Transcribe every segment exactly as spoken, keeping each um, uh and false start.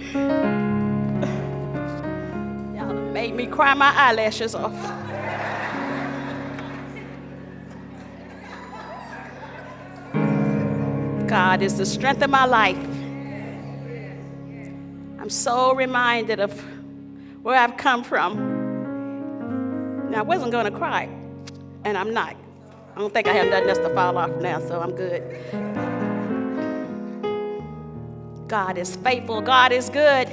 Y'all done made me cry my eyelashes off. God is the strength of my life. I'm so reminded of where I've come from. Now, I wasn't going to cry, and I'm not. I don't think I have nothing else to fall off now, so I'm good. God is faithful. God is good.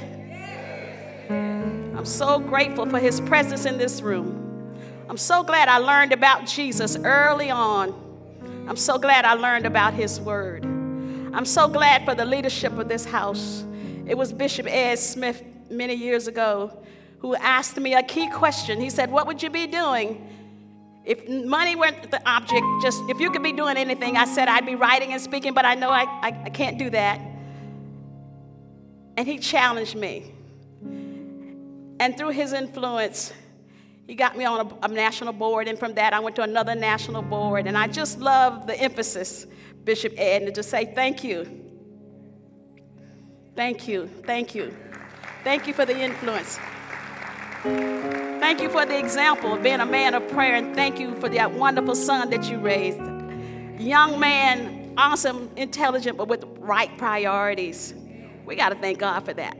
I'm so grateful for his presence in this room. I'm so glad I learned about Jesus early on. I'm so glad I learned about his word. I'm so glad for the leadership of this house. It was Bishop Ed Smith many years ago who asked me a key question. He said, what would you be doing if money weren't the object? Just if you could be doing anything, I said I'd be writing and speaking, but I know I, I, I can't do that. And he challenged me. And through his influence, he got me on a, a national board. And from that, I went to another national board. And I just love the emphasis, Bishop Ed, and to say thank you. Thank you. Thank you. Thank you for the influence. Thank you for the example of being a man of prayer. And thank you for that wonderful son that you raised. Young man, awesome, intelligent, but with right priorities. We got to thank God for that.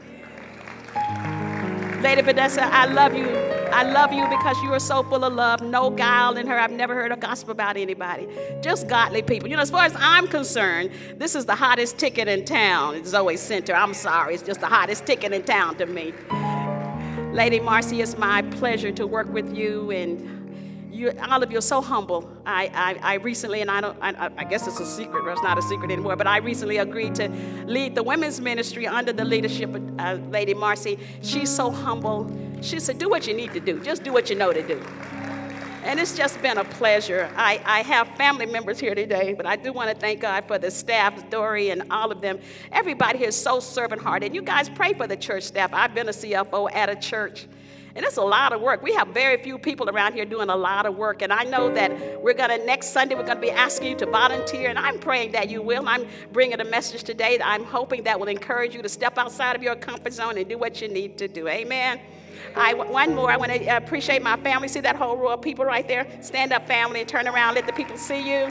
Lady Vanessa, I love you. I love you because you are so full of love. No guile in her. I've never heard a gossip about anybody. Just godly people. You know, as far as I'm concerned, this is the hottest ticket in town. It's Zoe Center. I'm sorry. It's just the hottest ticket in town to me. Lady Marcy, it's my pleasure to work with you, and you, all of you are so humble. I, I, I recently, and I don't, I, I guess it's a secret, or it's not a secret anymore, but I recently agreed to lead the women's ministry under the leadership of uh, Lady Marcy. She's so humble. She said, do what you need to do. Just do what you know to do. And it's just been a pleasure. I, I have family members here today, but I do want to thank God for the staff, Dory and all of them. Everybody here is so servant-hearted. You guys pray for the church staff. I've been a C F O at a church. And it's a lot of work. We have very few people around here doing a lot of work. And I know that we're going to, next Sunday, we're going to be asking you to volunteer. And I'm praying that you will. I'm bringing a message today that I'm hoping that will encourage you to step outside of your comfort zone and do what you need to do. Amen. I, one more, I want to appreciate my family. See that whole row of people right there? Stand up, family, and turn around. Let the people see you.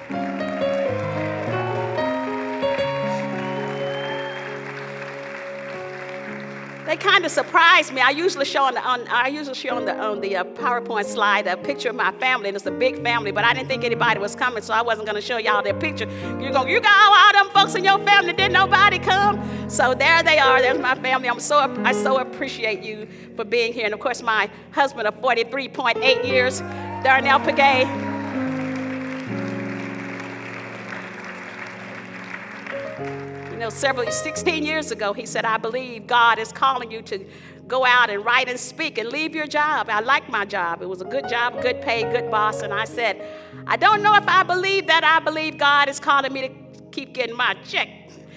They kind of surprised me. I usually show on the on, I usually show on the on the uh, PowerPoint slide a picture of my family, and it's a big family. But I didn't think anybody was coming, so I wasn't going to show y'all their picture. You're going, you got all, all them folks in your family. Didn't nobody come? So there they are. There's my family. I'm so I so appreciate you for being here, and of course my husband of forty-three point eight years, Darnell Pagay. You know, several, sixteen years ago, he said, I believe God is calling you to go out and write and speak and leave your job. I liked my job. It was a good job, good pay, good boss. And I said, I don't know if I believe that. I believe God is calling me to keep getting my check.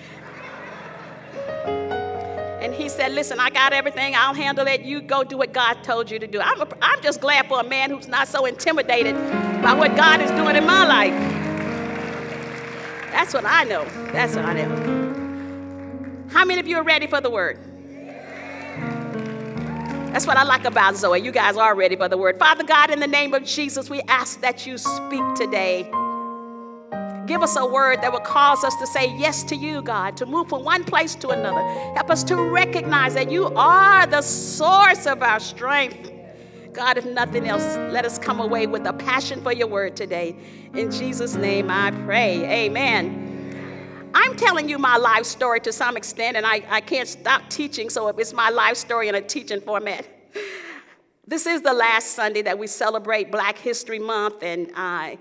And he said, listen, I got everything. I'll handle it. You go do what God told you to do. I'm, a, I'm just glad for a man who's not so intimidated by what God is doing in my life. That's what I know. That's what I know. How many of you are ready for the word? That's what I like about Zoe. You guys are ready for the word. Father God, in the name of Jesus, we ask that you speak today. Give us a word that will cause us to say yes to you, God, to move from one place to another. Help us to recognize that you are the source of our strength. God, if nothing else, let us come away with a passion for your word today. In Jesus' name I pray. Amen. I'm telling you my life story to some extent, and I, I can't stop teaching, so it's my life story in a teaching format. This is the last Sunday that we celebrate Black History Month, and I,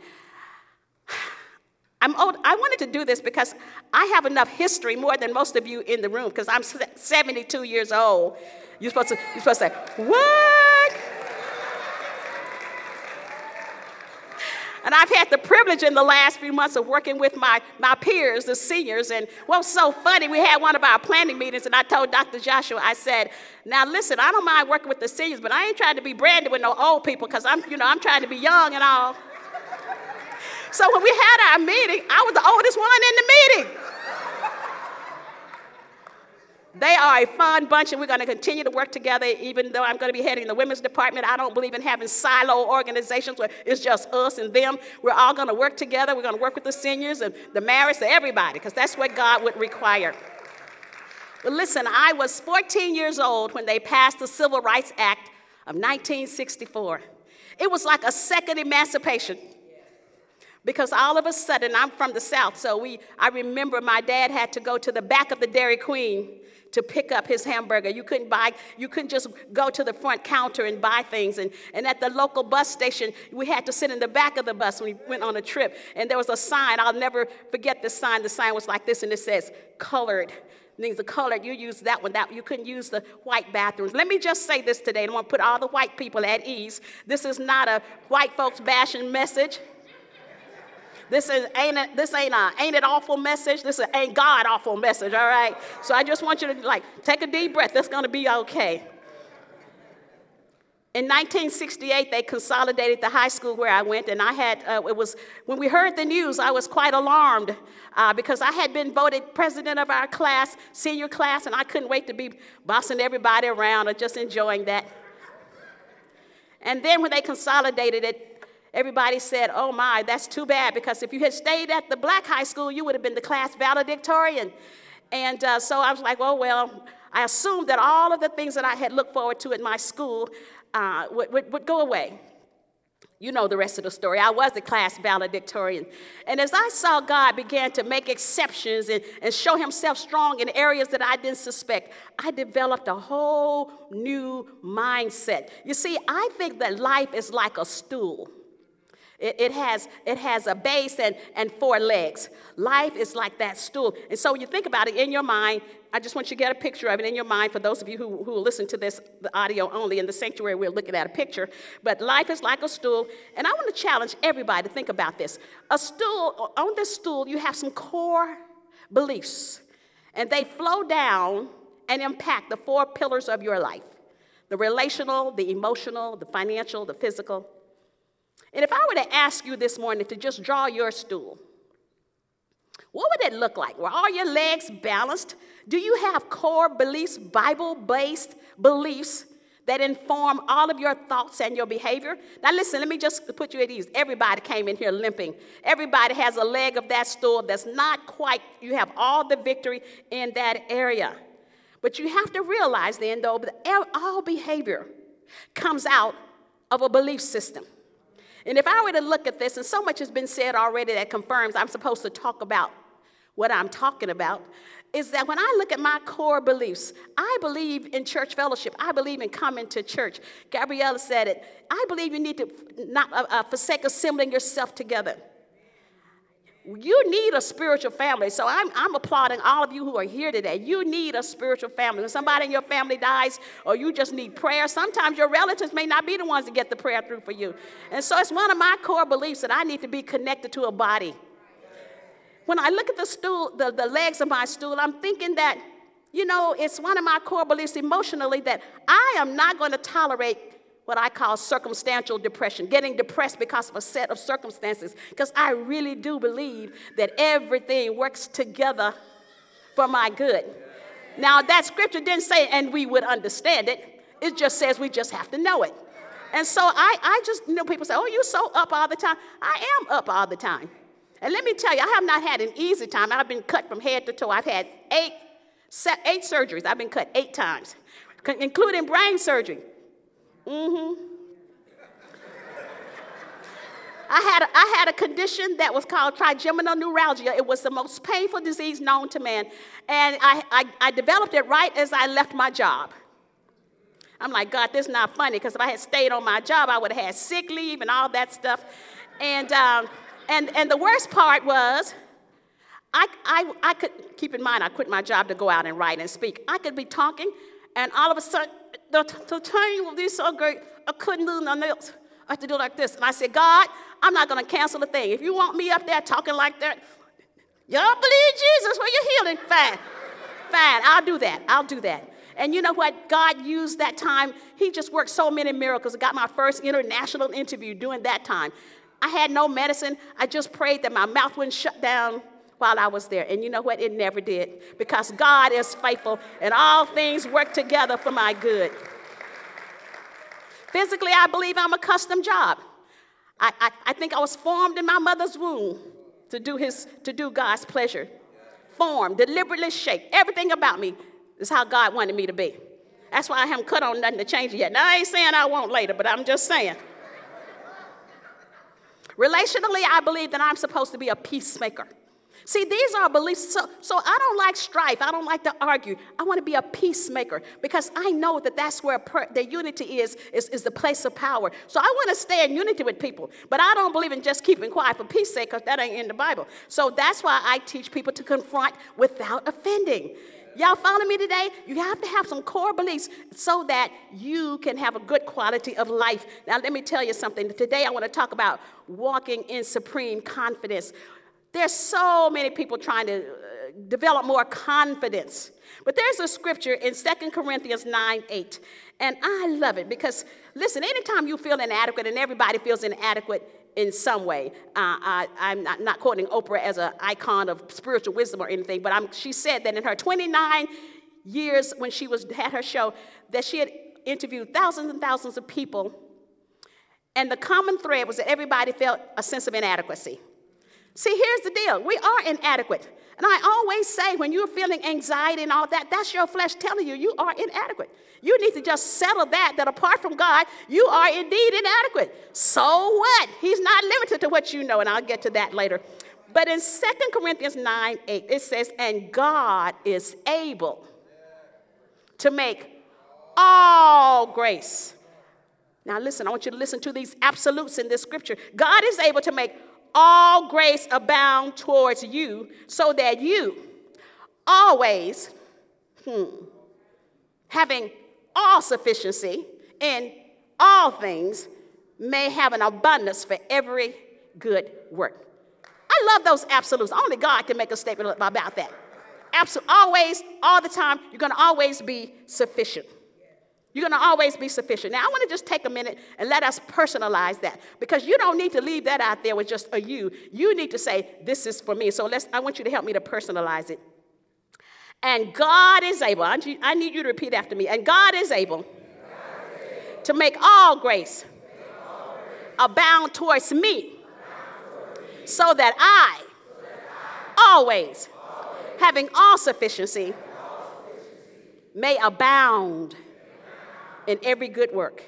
I'm old. I wanted to do this because I have enough history, more than most of you in the room, because I'm seventy-two years old. You're supposed to, you're supposed to say, what? And I've had the privilege in the last few months of working with my, my peers, the seniors. And what was so funny, we had one of our planning meetings, and I told Doctor Joshua, I said, now listen, I don't mind working with the seniors, but I ain't trying to be branded with no old people because I'm, you know, I'm trying to be young and all. So when we had our meeting, I was the oldest one in the meeting. They are a fun bunch, and we're going to continue to work together, even though I'm going to be heading the women's department. I don't believe in having silo organizations where it's just us and them. We're all going to work together. We're going to work with the seniors and the marrieds, to everybody, because that's what God would require. But listen, I was fourteen years old when they passed the Civil Rights Act of nineteen sixty-four. It was like a second emancipation. Because all of a sudden, I'm from the South, so we, I remember my dad had to go to the back of the Dairy Queen to pick up his hamburger. You couldn't buy, you couldn't just go to the front counter and buy things. And, and at the local bus station, we had to sit in the back of the bus when we went on a trip. And there was a sign. I'll never forget this sign. The sign was like this, and it says, colored. Means the colored, you use that one. That you couldn't use the white bathrooms. Let me just say this today. I want to put all the white people at ease. This is not a white folks bashing message. This is ain't a, this ain't a ain't it awful message. This is ain't God awful message. All right. So I just want you to like take a deep breath. It's gonna be okay. In nineteen sixty-eight, they consolidated the high school where I went, and I had, uh, it was, when we heard the news, I was quite alarmed uh, because I had been voted president of our class, senior class, and I couldn't wait to be bossing everybody around or just enjoying that. And then when they consolidated it, everybody said, oh my, that's too bad, because if you had stayed at the black high school, you would have been the class valedictorian. And uh, so I was like, oh, well, I assumed that all of the things that I had looked forward to at my school uh, would, would, would go away. You know the rest of the story. I was the class valedictorian. And as I saw God began to make exceptions and, and show himself strong in areas that I didn't suspect, I developed a whole new mindset. You see, I think that life is like a stool. It, it, has, it has a base and, and four legs. Life is like that stool. And so when you think about it in your mind, I just want you to get a picture of it in your mind. For those of you who, who will listen to this, the audio only, in the sanctuary, we're looking at a picture. But life is like a stool. And I want to challenge everybody to think about this. A stool, on this stool, you have some core beliefs. And they flow down and impact the four pillars of your life. The relational, the emotional, the financial, the physical. And if I were to ask you this morning to just draw your stool, what would it look like? Were all your legs balanced? Do you have core beliefs, Bible-based beliefs that inform all of your thoughts and your behavior? Now listen, let me just put you at ease. Everybody came in here limping. Everybody has a leg of that stool that's not quite, you have all the victory in that area. But you have to realize then, though, that all behavior comes out of a belief system. And if I were to look at this, and so much has been said already that confirms I'm supposed to talk about what I'm talking about, is that when I look at my core beliefs, I believe in church fellowship. I believe in coming to church. Gabriella said it. I believe you need to not uh, uh, forsake assembling yourself together. You need a spiritual family. So I'm, I'm applauding all of you who are here today. You need a spiritual family. When somebody in your family dies or you just need prayer, sometimes your relatives may not be the ones to get the prayer through for you. And so it's one of my core beliefs that I need to be connected to a body. When I look at the stool, the, the legs of my stool, I'm thinking that, you know, it's one of my core beliefs emotionally that I am not going to tolerate what I call circumstantial depression, getting depressed because of a set of circumstances, because I really do believe that everything works together for my good. Now, that scripture didn't say, and we would understand it. It just says we just have to know it. And so I, I just, you know, people say, oh, you're so up all the time. I am up all the time. And let me tell you, I have not had an easy time. I've been cut from head to toe. I've had eight, eight surgeries. I've been cut eight times, including brain surgery. Mm-hmm. I had, a, I had a condition that was called trigeminal neuralgia. It was the most painful disease known to man. And I, I, I developed it right as I left my job. I'm like, God, this is not funny, because if I had stayed on my job, I would have had sick leave and all that stuff. And, um, and, and the worst part was, I, I, I could, keep in mind, I quit my job to go out and write and speak. I could be talking, and all of a sudden, the, the timing will be so great, I couldn't do nothing else. I had to do like this. And I said, God, I'm not going to cancel a thing. If you want me up there talking like that, y'all believe Jesus for your healing? Fine. Fine, I'll do that. I'll do that. And you know what? God used that time. He just worked so many miracles. I got my first international interview during that time. I had no medicine. I just prayed that my mouth wouldn't shut down while I was there. And you know what? It never did, because God is faithful and all things work together for my good. Physically, I believe I'm a custom job. I, I, I think I was formed in my mother's womb to do his, to do God's pleasure. Formed, deliberately shaped. Everything about me is how God wanted me to be. That's why I haven't cut on nothing to change it yet. Now, I ain't saying I won't later, but I'm just saying. Relationally, I believe that I'm supposed to be a peacemaker. See, these are beliefs. So, so I don't like strife. I don't like to argue. I want to be a peacemaker, because I know that that's where per, the unity is, is, is the place of power. So I want to stay in unity with people. But I don't believe in just keeping quiet for peace sake, because that ain't in the Bible. So that's why I teach people to confront without offending. Y'all follow me today? You have to have some core beliefs so that you can have a good quality of life. Now, let me tell you something. Today, I want to talk about walking in supreme confidence. There's so many people trying to uh, develop more confidence. But there's a scripture in Second Corinthians nine eight, and I love it because, listen, anytime you feel inadequate, and everybody feels inadequate in some way, uh, I, I'm not, not quoting Oprah as an icon of spiritual wisdom or anything, but I'm, she said that in her twenty-nine years when she was had her show, that she had interviewed thousands and thousands of people, and the common thread was that everybody felt a sense of inadequacy. See, here's the deal. We are inadequate. And I always say, when you're feeling anxiety and all that, that's your flesh telling you you are inadequate. You need to just settle that, that apart from God, you are indeed inadequate. So what? He's not limited to what you know, and I'll get to that later. But in Second Corinthians nine eight, it says, and God is able to make all grace. Now listen, I want you to listen to these absolutes in this scripture. God is able to make all grace abound towards you, so that you always, hmm, having all sufficiency in all things, may have an abundance for every good work. I love those absolutes. Only God can make a statement about that. Absolute, always, all the time, you're going to always be sufficient. You're going to always be sufficient. Now, I want to just take a minute and let us personalize that, because you don't need to leave that out there with just a you. You need to say, this is for me. So let's. I want you to help me to personalize it. And God is able. I need, I need you to repeat after me. And God is able, God is able to make all grace, make all grace abound towards me, abound towards me so that I, so that I always, always having all sufficiency, all sufficiency may abound in every good work.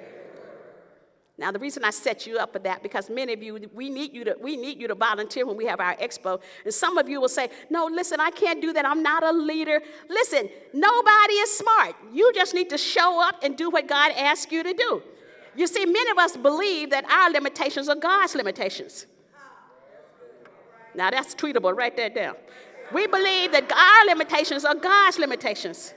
Now, the reason I set you up for that, because many of you, we need you to, we need you to volunteer when we have our expo. And some of you will say, no, listen, I can't do that. I'm not a leader. Listen, nobody is smart. You just need to show up and do what God asks you to do. You see, many of us believe that our limitations are God's limitations. Now, that's tweetable. Write that down. We believe that our limitations are God's limitations.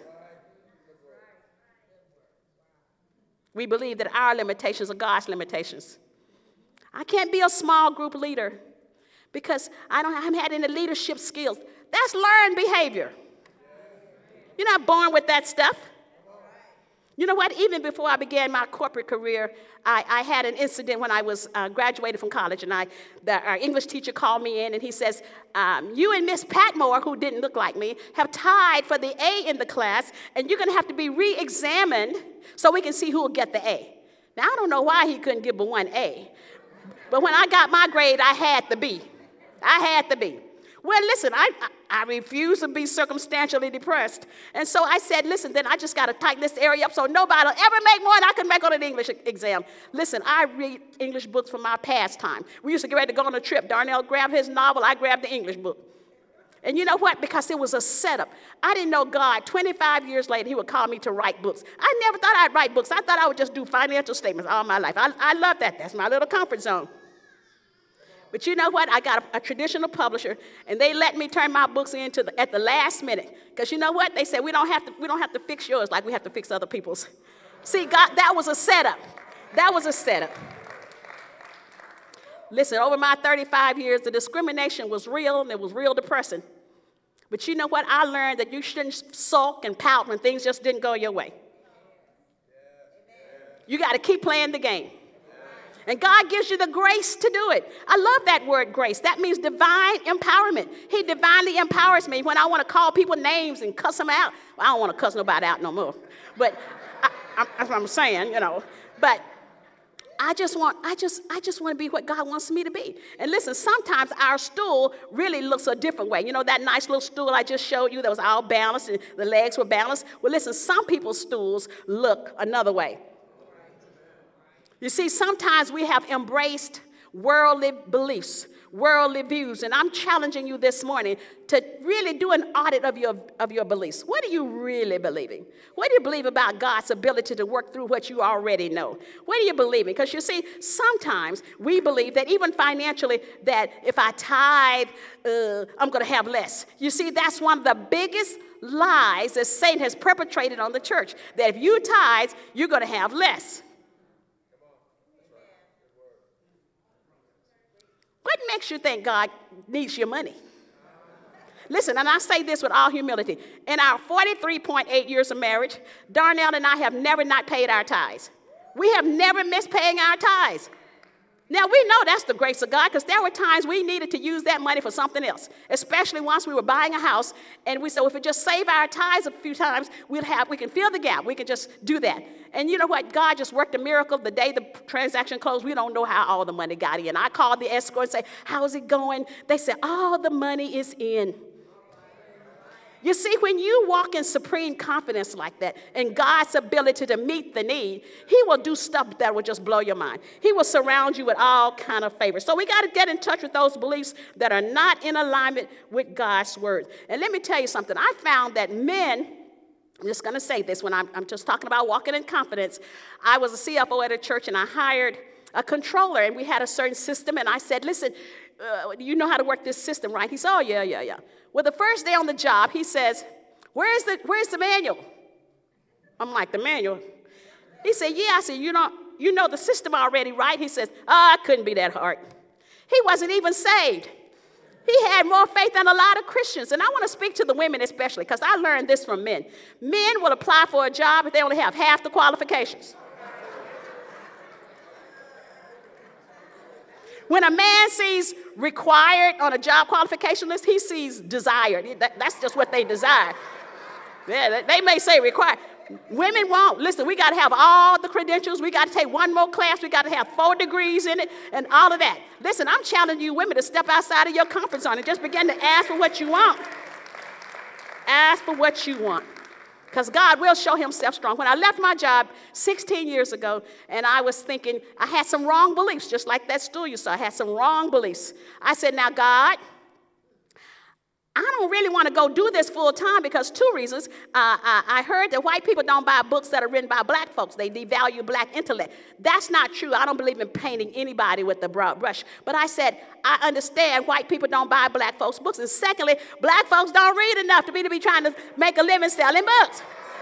We believe that our limitations are God's limitations. I can't be a small group leader because I don't I haven't had any leadership skills. That's learned behavior. You're not born with that stuff. You know what? Even before I began my corporate career, I, I had an incident when I was uh, graduated from college, and I, the, our English teacher called me in, and he says, um, you and Miss Patmore, who didn't look like me, have tied for the A in the class, and you're going to have to be re-examined so we can see who will get the A. Now, I don't know why he couldn't give but one A, but when I got my grade, I had the B. I had the B. Well, listen, I, I, I refuse to be circumstantially depressed. And so I said, listen, then I just got to tighten this area up so nobody will ever make more than I can make on an English exam. Listen, I read English books from my pastime. We used to get ready to go on a trip. Darnell grabbed his novel. I grabbed the English book. And you know what? Because it was a setup. I didn't know God. twenty-five years later, he would call me to write books. I never thought I'd write books. I thought I would just do financial statements all my life. I, I love that. That's my little comfort zone. But you know what? I got a, a traditional publisher, and they let me turn my books in to the, at the last minute. Because you know what? They said, we don't have to, we don't have to fix yours like we have to fix other people's. See, God, that was a setup. That was a setup. Listen, over my thirty-five years, the discrimination was real, and it was real depressing. But you know what? I learned that you shouldn't sulk and pout when things just didn't go your way. You got to keep playing the game. And God gives you the grace to do it. I love that word grace. That means divine empowerment. He divinely empowers me when I want to call people names and cuss them out. Well, I don't want to cuss nobody out no more. But I, I, that's what I'm saying, you know. But I just want, I just, I just want to be what God wants me to be. And listen, sometimes our stool really looks a different way. You know that nice little stool I just showed you that was all balanced and the legs were balanced? Well, listen, some people's stools look another way. You see, sometimes we have embraced worldly beliefs, worldly views, and I'm challenging you this morning to really do an audit of your, of your beliefs. What are you really believing? What do you believe about God's ability to work through what you already know? What are you believing? Because you see, sometimes we believe that even financially, that if I tithe, uh, I'm going to have less. You see, that's one of the biggest lies that Satan has perpetrated on the church, that if you tithe, you're going to have less. What makes you think God needs your money? Listen, and I say this with all humility. In our forty-three point eight years of marriage, Darnell and I have never not paid our tithes. We have never missed paying our tithes. Now, we know that's the grace of God because there were times we needed to use that money for something else, especially once we were buying a house. And we said, well, if we just save our tithes a few times, we'll have, we can fill the gap. We can just do that. And you know what? God just worked a miracle. The day the transaction closed, we don't know how all the money got in. I called the escort and said, how's it going? They said, all the money is in. You see, when you walk in supreme confidence like that in God's ability to meet the need, he will do stuff that will just blow your mind. He will surround you with all kind of favors. So we got to get in touch with those beliefs that are not in alignment with God's word. And let me tell you something. I found that men, I'm just going to say this when I'm, I'm just talking about walking in confidence. I was a C F O at a church, and I hired a controller, and we had a certain system, and I said, listen, uh, you know how to work this system, right? He said, oh, yeah, yeah, yeah. Well, the first day on the job, he says, where's the, where's the manual? I'm like, the manual? He said, yeah. I said, you know, you know the system already, right? He says, oh, it couldn't be that hard. He wasn't even saved. He had more faith than a lot of Christians. And I want to speak to the women especially, because I learned this from men. Men will apply for a job if they only have half the qualifications. When a man sees required on a job qualification list, he sees desired. That's just what they desire. Yeah, they may say required. Women won't. Listen, we got to have all the credentials. We got to take one more class. We got to have four degrees in it and all of that. Listen, I'm challenging you women to step outside of your comfort zone and just begin to ask for what you want. Ask for what you want. Because God will show himself strong. When I left my job sixteen years ago, and I was thinking, I had some wrong beliefs, just like that stool you saw. I had some wrong beliefs. I said, now, God, I don't really want to go do this full time because two reasons. Uh, I, I heard that white people don't buy books that are written by black folks. They devalue black intellect. That's not true. I don't believe in painting anybody with a broad brush. But I said, I understand white people don't buy black folks' books. And secondly, black folks don't read enough to be to be trying to make a living selling books.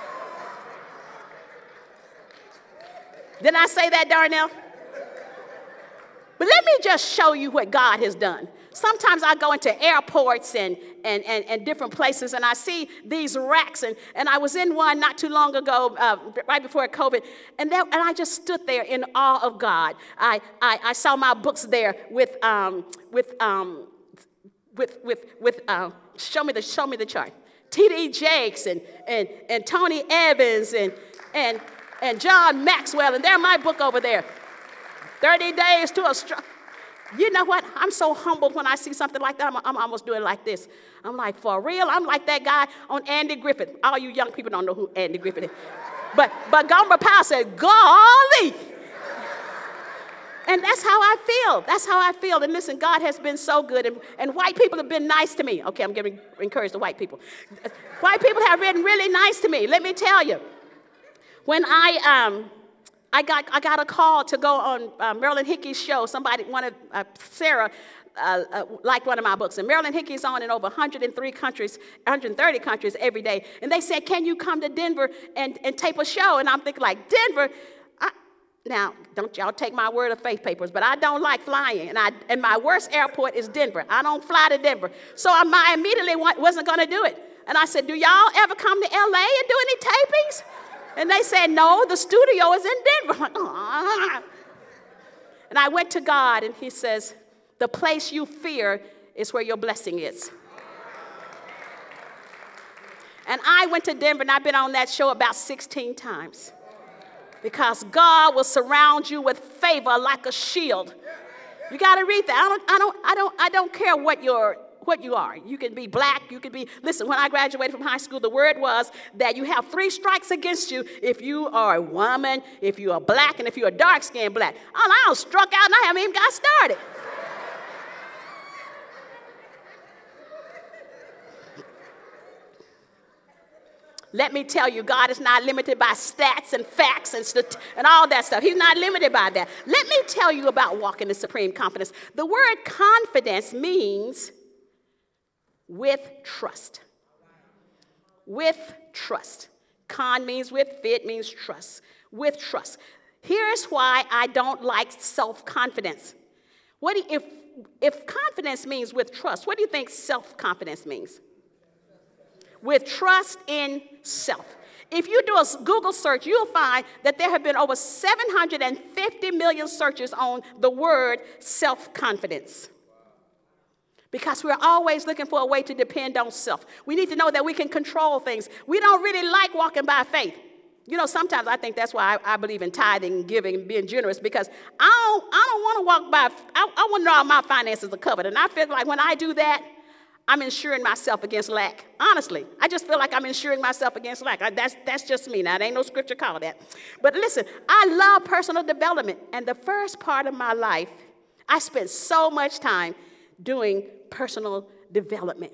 Didn't I say that, Darnell? But let me just show you what God has done. Sometimes I go into airports and, and, and, and different places, and I see these racks. And, and I was in one not too long ago, uh, right before COVID, and, there, and I just stood there in awe of God. I, I, I saw my books there with, um, with, um, with, with, with uh, show me the, show me the chart. T D Jakes and, and, and Tony Evans and, and, and John Maxwell, and there's my book over there. thirty days to a strong. You know what? I'm so humbled when I see something like that. I'm, I'm almost doing like this. I'm like, for real? I'm like that guy on Andy Griffith. All you young people don't know who Andy Griffith is. But, but Gomer Powell said, golly. And that's how I feel. That's how I feel. And listen, God has been so good. And, and white people have been nice to me. Okay, I'm giving encourage the white people. White people have been really nice to me. Let me tell you. When I... um. I got I got a call to go on uh, Marilyn Hickey's show. Somebody wanted, uh, Sarah uh, uh, liked one of my books. And Marilyn Hickey's on in over one hundred three countries, one hundred thirty countries every day. And they said, can you come to Denver and, and tape a show? And I'm thinking like, Denver? I, now, don't y'all take my word of faith papers, but I don't like flying. And, I, and my worst airport is Denver. I don't fly to Denver. So I, I immediately wasn't going to do it. And I said, do y'all ever come to L A and do any tapings? And they said, no, the studio is in Denver. I'm like, And I went to God, and he says, the place you fear is where your blessing is. And I went to Denver, and I've been on that show about sixteen times. Because God will surround you with favor like a shield. You got to read that. I don't, I don't, I don't, I don't care what you're, what you are. You can be black. You can be, listen, when I graduated from high school, the word was that you have three strikes against you if you are a woman, if you are black, and if you're a dark-skinned black. Oh, I was struck out, and I haven't even got started. Let me tell you, God is not limited by stats and facts and, st- and all that stuff. He's not limited by that. Let me tell you about walking in supreme confidence. The word confidence means with trust. With trust. Con means with, fit means trust. With trust. Here's why I don't like self-confidence. What do you, if, if confidence means with trust, what do you think self-confidence means? With trust in self. If you do a Google search, you'll find that there have been over seven hundred fifty million searches on the word self-confidence. Because we're always looking for a way to depend on self. We need to know that we can control things. We don't really like walking by faith. You know, sometimes I think that's why I, I believe in tithing, giving, and being generous, because I don't, I don't want to walk by, I, I want to know all my finances are covered. And I feel like when I do that, I'm insuring myself against lack. Honestly, I just feel like I'm insuring myself against lack. I, that's, that's just me. Now, there ain't no scripture called that. But listen, I love personal development. And the first part of my life, I spent so much time doing personal development.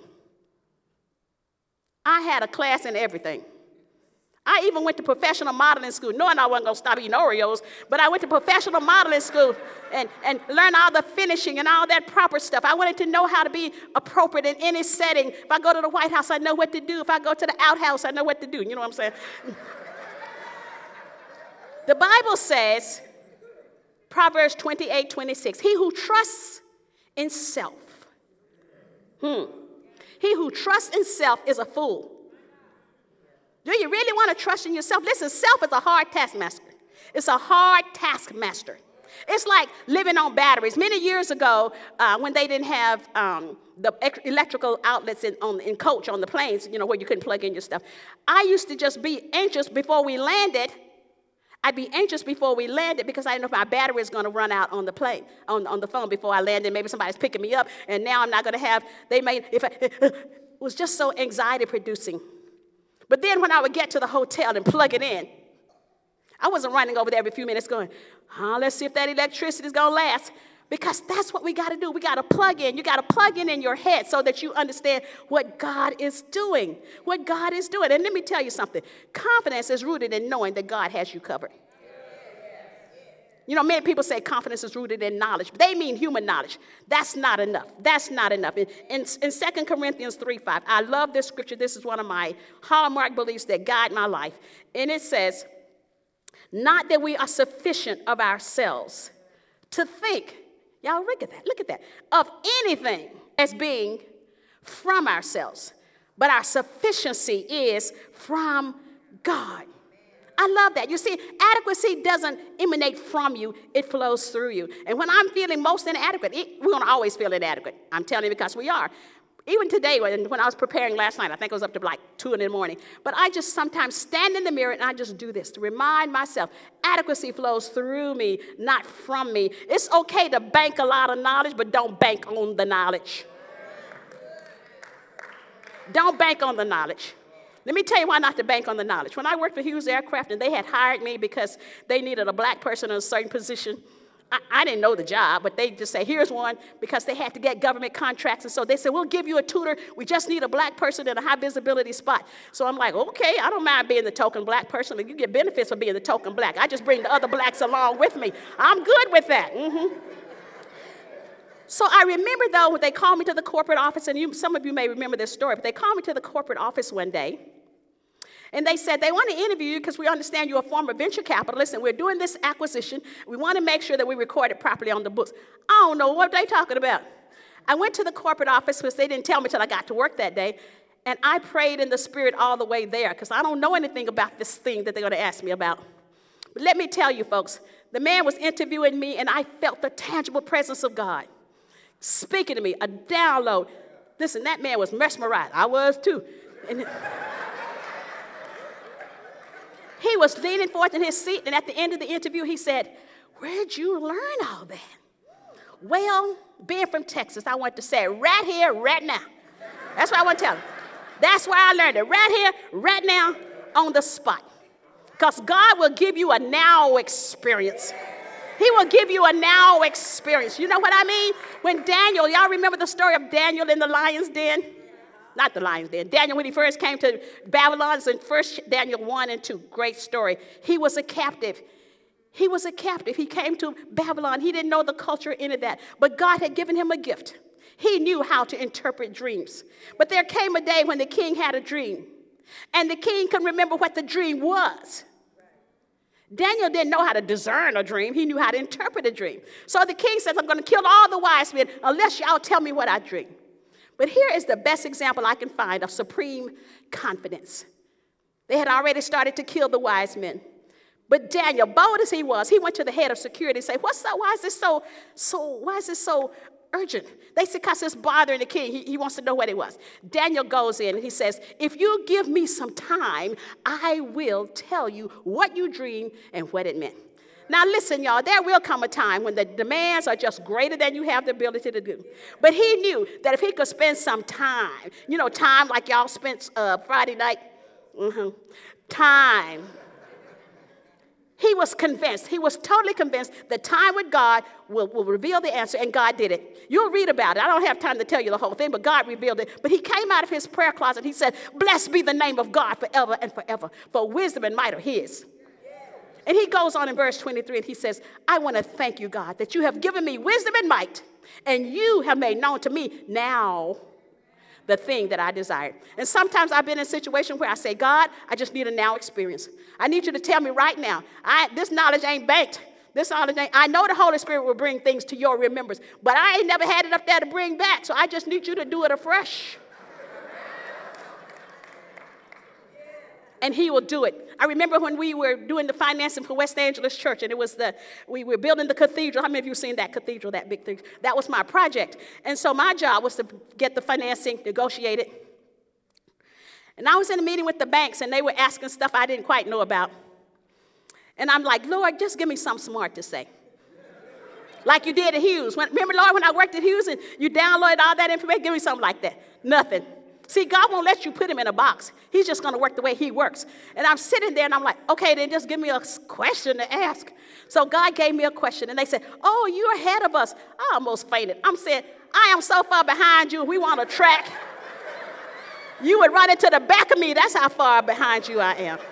I had a class in everything. I even went to professional modeling school, knowing I wasn't going to stop eating Oreos, but I went to professional modeling school and, and learned all the finishing and all that proper stuff. I wanted to know how to be appropriate in any setting. If I go to the White House, I know what to do. If I go to the outhouse, I know what to do. You know what I'm saying? The Bible says, Proverbs twenty-eight twenty-six, he who trusts in self, hmm, he who trusts in self is a fool. Do you really want to trust in yourself? Listen, self is a hard taskmaster. It's a hard taskmaster. It's like living on batteries. Many years ago, uh, when they didn't have um, the electrical outlets in, on, in coach on the planes, you know, where you couldn't plug in your stuff, I used to just be anxious before we landed. I'd be anxious before we landed because I didn't know if my battery was going to run out on the plane, on, on the phone before I landed. Maybe somebody's picking me up, and now I'm not going to have, they may, if I, it was just so anxiety producing. But then when I would get to the hotel and plug it in, I wasn't running over there every few minutes going, huh, let's see if that electricity is going to last. Because that's what we got to do. We got to plug in. You got to plug in in your head so that you understand what God is doing. What God is doing. And let me tell you something. Confidence is rooted in knowing that God has you covered. You know, many people say confidence is rooted in knowledge. But they mean human knowledge. That's not enough. That's not enough. In, in, in Second Corinthians three five, I love this scripture. This is one of my hallmark beliefs that guide my life. And it says, not that we are sufficient of ourselves to think, y'all look at that, look at that, of anything as being from ourselves, but our sufficiency is from God. I love that. You see, adequacy doesn't emanate from you. It flows through you. And when I'm feeling most inadequate, it, we're going to always feel inadequate. I'm telling you because we are. Even today, when, when I was preparing last night, I think it was up to like two in the morning, but I just sometimes stand in the mirror and I just do this to remind myself, adequacy flows through me, not from me. It's okay to bank a lot of knowledge, but don't bank on the knowledge. Don't bank on the knowledge. Let me tell you why not to bank on the knowledge. When I worked for Hughes Aircraft and they had hired me because they needed a black person in a certain position, I, I didn't know the job, but they just say, here's one, because they had to get government contracts. And so they said, we'll give you a tutor. We just need a black person in a high visibility spot. So I'm like, okay, I don't mind being the token black person. You get benefits for being the token black. I just bring the other blacks along with me. I'm good with that. Mm-hmm. So I remember, though, when they called me to the corporate office, and you, some of you may remember this story, but they called me to the corporate office one day, and they said, they want to interview you because we understand you're a former venture capitalist, and we're doing this acquisition. We want to make sure that we record it properly on the books. I don't know what they're talking about. I went to the corporate office because they didn't tell me until I got to work that day, and I prayed in the spirit all the way there because I don't know anything about this thing that they're going to ask me about. But let me tell you, folks, the man was interviewing me, and I felt the tangible presence of God speaking to me, a download. Listen, that man was mesmerized. I was too. And he was leaning forward in his seat, and at the end of the interview, he said, "Where'd you learn all that?" Well, being from Texas, I want to say it right here, right now. That's what I want to tell him. That's where I learned it, right here, right now, on the spot. Because God will give you a now experience. He will give you a now experience. You know what I mean? When Daniel, y'all remember the story of Daniel in the lion's den? Not the lion's den. Daniel, when he first came to Babylon, it's in First Daniel one and two. Great story. He was a captive. He was a captive. He came to Babylon. He didn't know the culture, any of that. But God had given him a gift. He knew how to interpret dreams. But there came a day when the king had a dream. And the king couldn't remember what the dream was. Daniel didn't know how to discern a dream. He knew how to interpret a dream. So the king says, "I'm going to kill all the wise men unless y'all tell me what I dream." But here is the best example I can find of supreme confidence. They had already started to kill the wise men. But Daniel, bold as he was, he went to the head of security and said, "What's up? Why is this so, so, why is this so urgent?" They said, "Because it's bothering the king. He, he wants to know what it was." Daniel goes in and he says, "If you give me some time, I will tell you what you dreamed and what it meant." Now listen, y'all, there will come a time when the demands are just greater than you have the ability to do. But he knew that if he could spend some time, you know, time like y'all spent uh, Friday night, mm-hmm, time. He was convinced, he was totally convinced that time with God will, will reveal the answer, and God did it. You'll read about it. I don't have time to tell you the whole thing, but God revealed it. But he came out of his prayer closet. He said, "Blessed be the name of God forever and forever, for wisdom and might are his." And he goes on in verse twenty-three, and he says, "I want to thank you, God, that you have given me wisdom and might, and you have made known to me now the thing that I desired." And sometimes I've been in a situation where I say, "God, I just need a now experience. I need you to tell me right now. I, this knowledge ain't banked. This knowledge ain't, I know the Holy Spirit will bring things to your remembrance, but I ain't never had it up there to bring back, so I just need you to do it afresh." And he will do it. I remember when we were doing the financing for West Angeles Church, and it was the, we were building the cathedral. How many of you have seen that cathedral, that big thing? That was my project. And so my job was to get the financing negotiated. And I was in a meeting with the banks, and they were asking stuff I didn't quite know about. And I'm like, "Lord, just give me something smart to say." Like you did at Hughes. When, remember, Lord, when I worked at Hughes and you downloaded all that information? Give me something like that. Nothing. See, God won't let you put him in a box. He's just going to work the way he works. And I'm sitting there, and I'm like, okay, then just give me a question to ask. So God gave me a question, and they said, "Oh, you're ahead of us." I almost fainted. I'm saying, "I am so far behind you, we want a track. You would run into the back of me. That's how far behind you I am."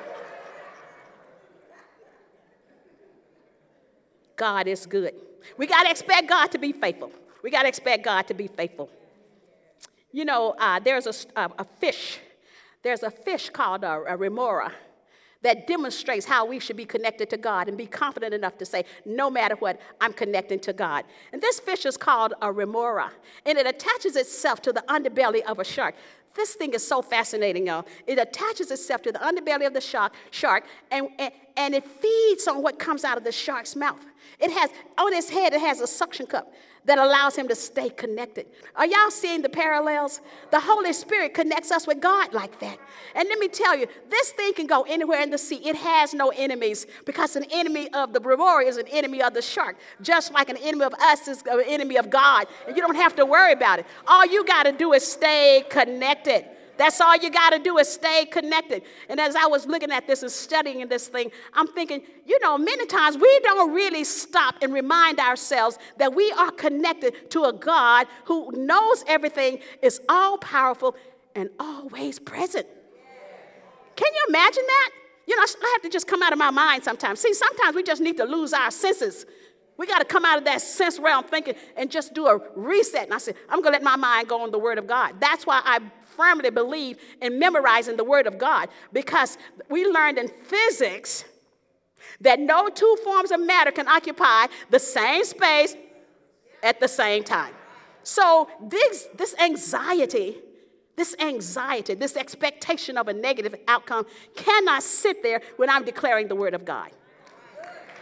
God is good. We got to expect God to be faithful. We got to expect God to be faithful. You know, uh, there's a, a, a fish. There's a fish called a, a remora that demonstrates how we should be connected to God and be confident enough to say, no matter what, I'm connecting to God. And this fish is called a remora, and it attaches itself to the underbelly of a shark. This thing is so fascinating, y'all. It attaches itself to the underbelly of the shark, shark and, and, and it feeds on what comes out of the shark's mouth. It has, on its head, it has a suction cup that allows him to stay connected. Are y'all seeing the parallels? The Holy Spirit connects us with God like that. And let me tell you, this thing can go anywhere in the sea. It has no enemies, because an enemy of the remora is an enemy of the shark, just like an enemy of us is an enemy of God. And you don't have to worry about it. All you got to do is stay connected. That's all you got to do is stay connected. And as I was looking at this and studying this thing, I'm thinking, you know, many times we don't really stop and remind ourselves that we are connected to a God who knows everything, is all powerful, and always present. Can you imagine that? You know, I have to just come out of my mind sometimes. See, sometimes we just need to lose our senses. We got to come out of that sense realm thinking and just do a reset. And I said, I'm going to let my mind go on the Word of God. That's why I firmly believe in memorizing the Word of God, because we learned in physics that no two forms of matter can occupy the same space at the same time. So this, this anxiety, this anxiety, this expectation of a negative outcome cannot sit there when I'm declaring the Word of God.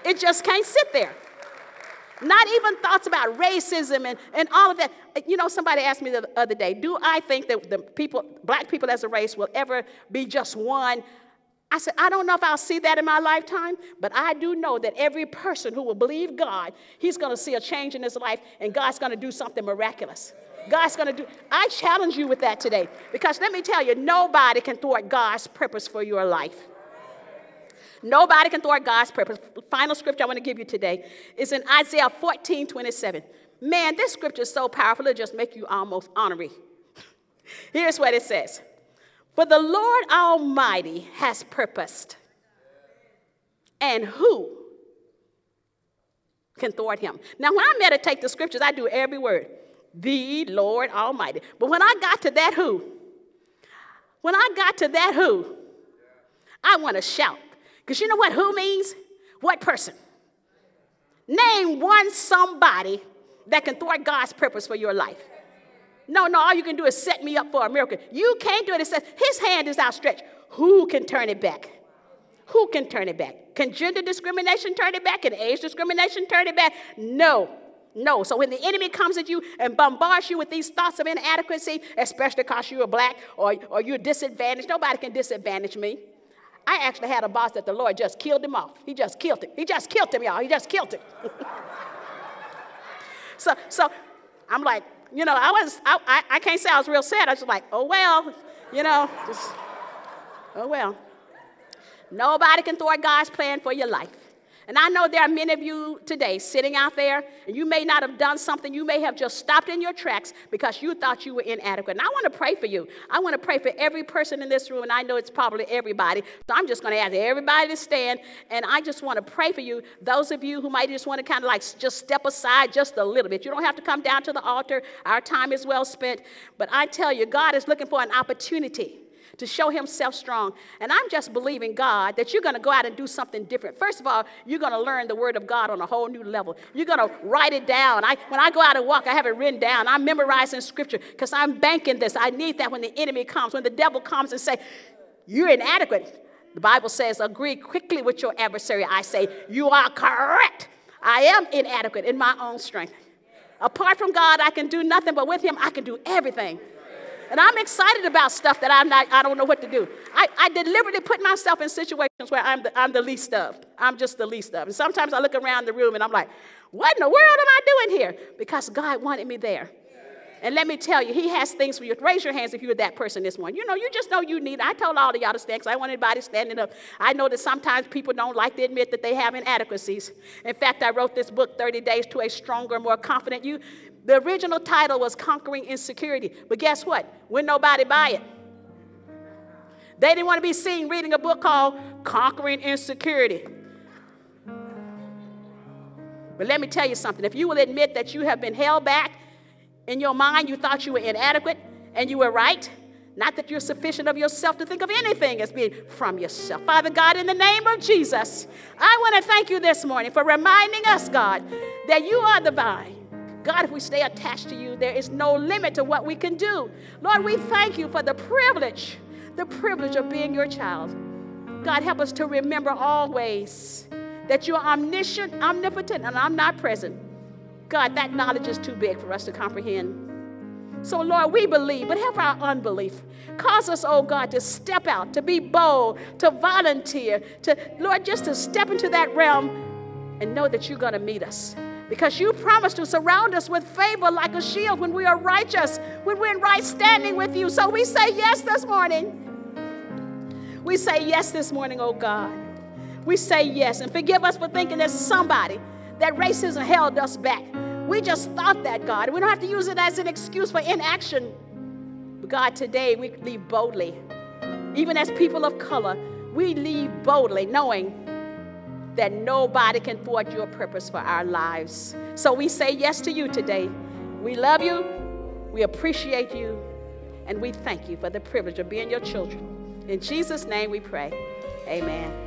It just can't sit there. Not even thoughts about racism and, and all of that. You know, somebody asked me the other day, do I think that the people, black people as a race will ever be just one? I said, I don't know if I'll see that in my lifetime, but I do know that every person who will believe God, he's going to see a change in his life, and God's going to do something miraculous. God's going to do, I challenge you with that today, because let me tell you, nobody can thwart God's purpose for your life. Nobody can thwart God's purpose. The final scripture I want to give you today is in Isaiah fourteen twenty-seven. Man, this scripture is so powerful, it'll just make you almost honorary. Here's what it says. For the Lord Almighty has purposed, and who can thwart him? Now, when I meditate the scriptures, I do every word. The Lord Almighty. But when I got to that who, when I got to that who, I want to shout. Because you know what who means? What person? Name one somebody that can thwart God's purpose for your life. No, no, all you can do is set me up for a miracle. You can't do it. It says his hand is outstretched. Who can turn it back? Who can turn it back? Can gender discrimination turn it back? Can age discrimination turn it back? No, no. So when the enemy comes at you and bombards you with these thoughts of inadequacy, especially because you're black or, or you're disadvantaged, nobody can disadvantage me. I actually had a boss that the Lord just killed him off. He just killed him. He just killed him, y'all. He just killed him. so, so I'm like, you know, I was, I, I, I can't say I was real sad. I was just like, oh, well, you know, just, oh, well. Nobody can thwart God's plan for your life. And I know there are many of you today sitting out there, and you may not have done something. You may have just stopped in your tracks because you thought you were inadequate. And I want to pray for you. I want to pray for every person in this room, and I know it's probably everybody. So I'm just going to ask everybody to stand, and I just want to pray for you. Those of you who might just want to kind of like just step aside just a little bit. You don't have to come down to the altar. Our time is well spent. But I tell you, God is looking for an opportunity to show himself strong. And I'm just believing God that you're going to go out and do something different. First of all, you're going to learn the word of God on a whole new level. You're going to write it down. I, when I go out and walk, I have it written down. I'm memorizing scripture because I'm banking this. I need that when the enemy comes, when the devil comes and say, you're inadequate. The Bible says, agree quickly with your adversary. I say, you are correct. I am inadequate in my own strength. Apart from God, I can do nothing, but with him, I can do everything. And I'm excited about stuff that I'm not, I don't know what to do. I, I deliberately put myself in situations where I'm the, I'm the least of. I'm just the least of. And sometimes I look around the room and I'm like, what in the world am I doing here? Because God wanted me there. And let me tell you, he has things for you. Raise your hands if you're that person this morning. You know, you just know you need it. I told all of y'all to stand because I want anybody standing up. I know that sometimes people don't like to admit that they have inadequacies. In fact, I wrote this book, thirty days to a Stronger, More Confident You. The original title was Conquering Insecurity. But guess what? Wouldn't nobody buy it. They didn't want to be seen reading a book called Conquering Insecurity. But let me tell you something. If you will admit that you have been held back in your mind, you thought you were inadequate, and you were right. Not that you're sufficient of yourself to think of anything as being from yourself. Father God, in the name of Jesus, I want to thank you this morning for reminding us, God, that you are the vine. God, if we stay attached to you, there is no limit to what we can do. Lord, we thank you for the privilege, the privilege of being your child. God, help us to remember always that you are omniscient, omnipotent, and omnipresent. God, that knowledge is too big for us to comprehend. So, Lord, we believe, but help our unbelief. Cause us, oh God, to step out, to be bold, to volunteer, to, Lord, just to step into that realm and know that you're going to meet us. Because you promised to surround us with favor like a shield when we are righteous, when we're in right standing with you. So we say yes this morning. We say yes this morning, oh God. We say yes. And forgive us for thinking there's somebody that racism held us back. We just thought that, God. We don't have to use it as an excuse for inaction. But God, today we leave boldly. Even as people of color, we leave boldly knowing that nobody can thwart your purpose for our lives. So we say yes to you today. We love you, we appreciate you, and we thank you for the privilege of being your children. In Jesus' name we pray. Amen.